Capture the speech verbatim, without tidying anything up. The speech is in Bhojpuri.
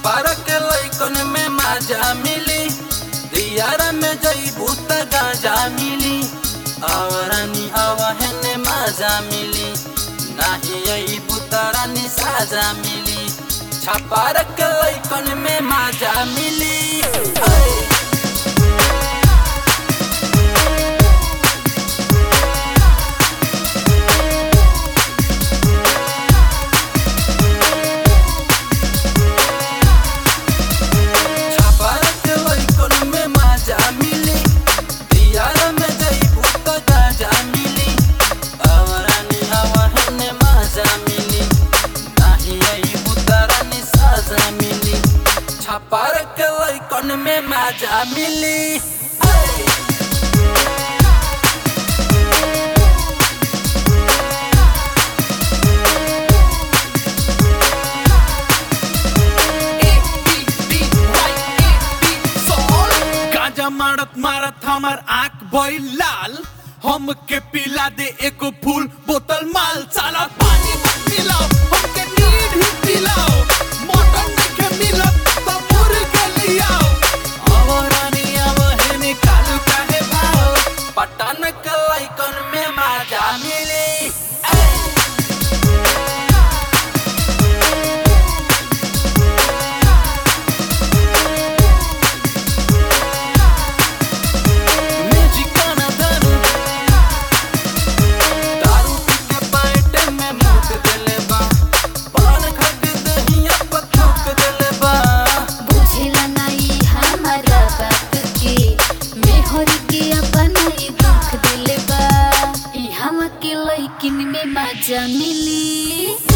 छपार के लइकन में मजा मिली, दियारा में जइबू त गाजा मिली। आवरानी आवहने मजा मिली, नाही अइबू त रानी साजा मिली। छपार के लइकन में मजा मिली। छपार के लइकन में मजा मिली। गाजा मारत मारत हमार आँख भइल लाल, हम के पिला दे एको फूल बोतल माल। साला पानी मत पिलाओ, हमके नीड ही पिलाओ। मटन नहीं मिलत तो मुर्गा लियाओ। आवरानी आवहने कालू काहे भाव, पटन के लइकन में मजा मिली। लइकिन में मजा मिली।